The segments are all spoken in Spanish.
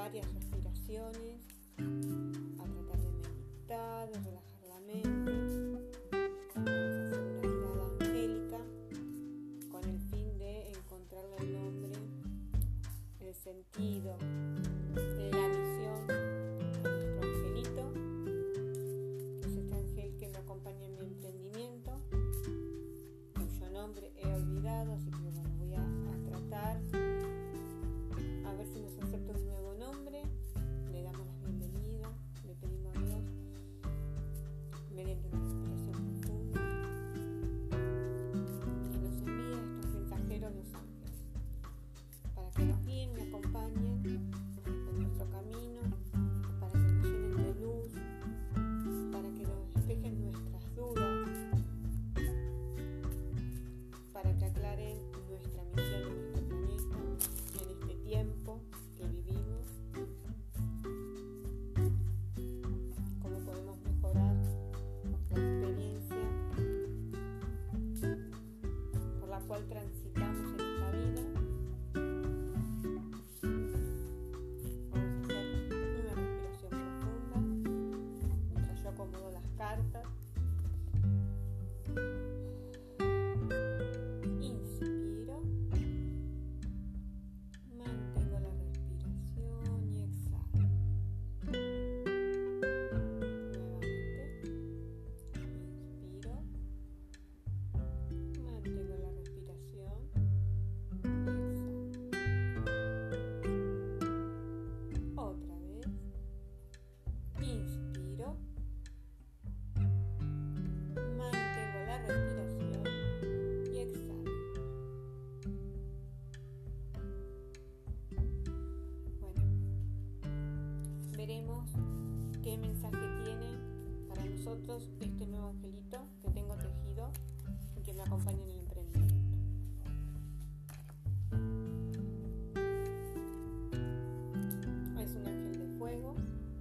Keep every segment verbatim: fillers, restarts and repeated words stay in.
varias respiraciones, a tratar de meditar, de relajar la mente. Vamos a hacer una tirada angélica con el fin de encontrarle el nombre, el sentido, la misión a nuestro angelito, que es este ángel que me acompaña en mi emprendimiento, cuyo nombre he olvidado, así que bueno, voy a, a tratar a ver si nos acepta un nuevo nombre. Le damos la bienvenida, le pedimos a Dios mediante una respiración profunda que nos envíe a estos mensajeros los ángeles para que nos guíen y acompañen en nuestro camino, para que nos llenen de luz, para que nos despejen nuestras dudas, para que aclaren nuestra misión en este planeta, en este tiempo que vivimos, cómo podemos mejorar la experiencia por la cual transitamos en esta vida. Vamos a hacer una respiración profunda mientras yo acomodo las cartas. Inspiro, mantengo la respiración y exhalo. Nuevamente, inspiro, mantengo la respiración y exhalo. Otra vez, inspiro, mantengo la respiración y exhalo. Bueno, veremos qué mensaje tiene para nosotros este nuevo angelito que tengo tejido y que me acompaña en el emprendimiento. Es un ángel de fuego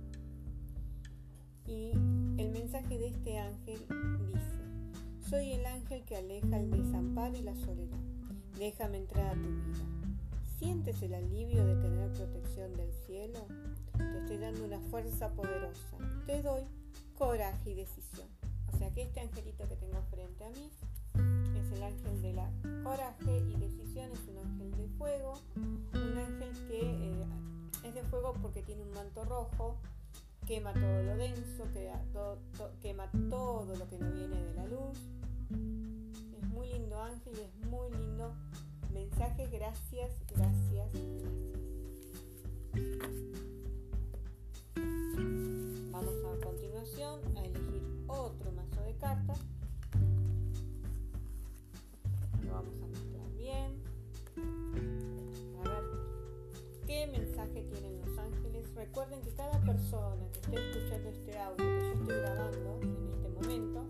y el mensaje de este ángel dice: soy el ángel que aleja el desamparo y la soledad. Déjame entrar a tu vida. ¿Sientes el alivio de tener protección del cielo? Te estoy dando una fuerza poderosa. Te doy coraje y decisión. O sea que este angelito que tengo frente a mí es el ángel de la coraje y decisión. Es un ángel de fuego. Un ángel que eh, es de fuego porque tiene un manto rojo. Quema todo lo denso, quema todo, to, quema todo lo que no viene de la luz. Es muy lindo ángel y es muy lindo mensaje. Gracias, gracias, gracias. Vamos a continuación a elegir otro mazo de cartas. Lo vamos a mezclar bien. A ver qué mensaje tienen los ángeles. Recuerden que cada persona que esté escuchando este audio que yo estoy grabando en este momento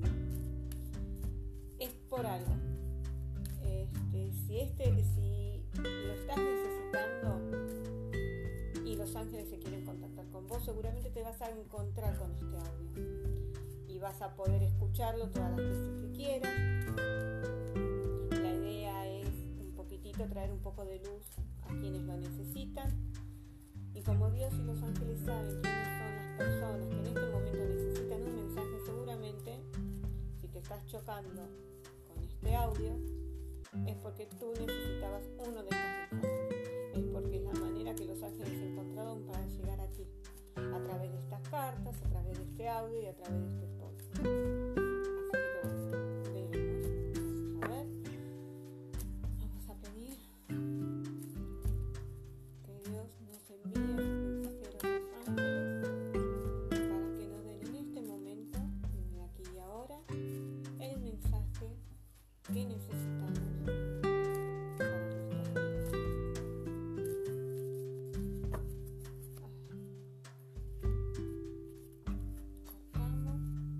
es por algo. Este, si, este, si lo estás necesitando y los ángeles se quieren contactar con vos, seguramente te vas a encontrar con este audio y vas a poder escucharlo todas las veces que quieras. La idea es un poquitito traer un poco de luz a quienes lo necesitan. Y como Dios y los ángeles saben quiénes son las personas que en este momento necesitan un mensaje, seguramente si te estás chocando con este audio es porque tú necesitabas uno de estos mensajes. Es porque es la manera que los ángeles encontraron para llegar a ti, a través de estas cartas, a través de este audio y a través de este podcast. Así que bueno, veremos. Vamos a ver. Vamos a pedir que Dios nos envíe sus mensajeros los ángeles para que nos den en este momento, en el aquí y ahora, el mensaje que necesitamos para nuestras vidas. Cortamos.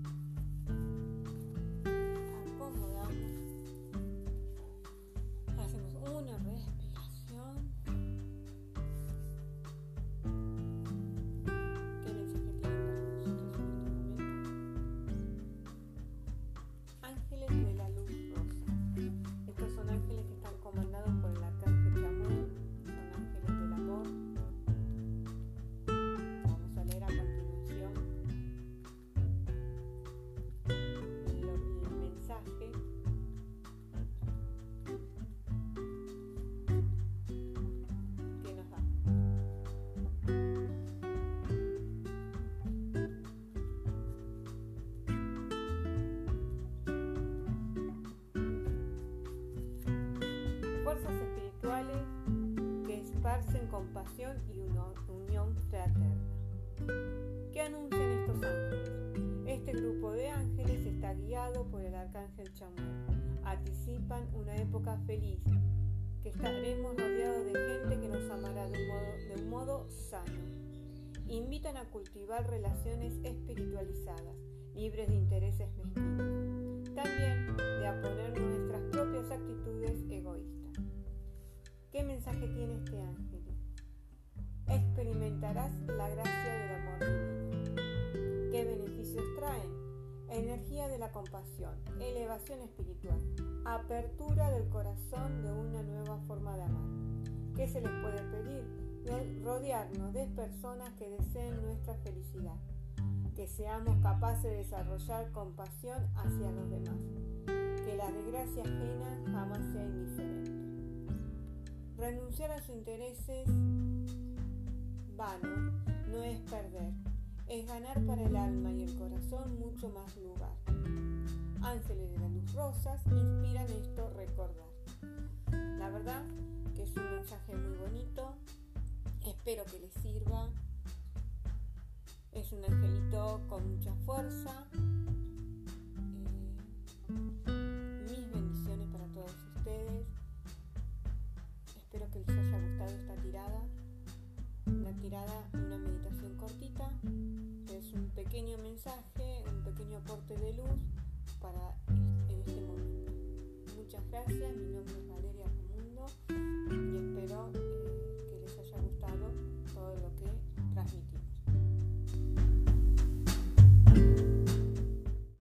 compasión y una unión fraterna. ¿Qué anuncian estos ángeles? Este grupo de ángeles está guiado por el arcángel Chamuel. Anticipan una época feliz, que estaremos rodeados de gente que nos amará de un modo, de un modo sano. Invitan a cultivar relaciones espiritualizadas, libres de intereses mezquinos. También de a poner nuestras propias actitudes egoístas. ¿Qué mensaje tiene este ángel? Experimentarás la gracia del amor divino. ¿Qué beneficios traen? Energía de la compasión, elevación espiritual, apertura del corazón de una nueva forma de amar. ¿Qué se les puede pedir? Rodearnos de personas que deseen nuestra felicidad, que seamos capaces de desarrollar compasión hacia los demás, que la desgracia ajena jamás sea indiferente. Renunciar a sus intereses vanos no es perder, es ganar para el alma y el corazón mucho más lugar. Ángeles de la luz rosas inspiran esto recordar. La verdad que es un mensaje muy bonito, espero que les sirva. Es un angelito con mucha fuerza. Eh, mis bendiciones para todos ustedes. Espero que les haya gustado esta tirada. Una tirada, una meditación cortita. Es un pequeño mensaje, un pequeño aporte de luz para en este momento. Muchas gracias. Mi nombre es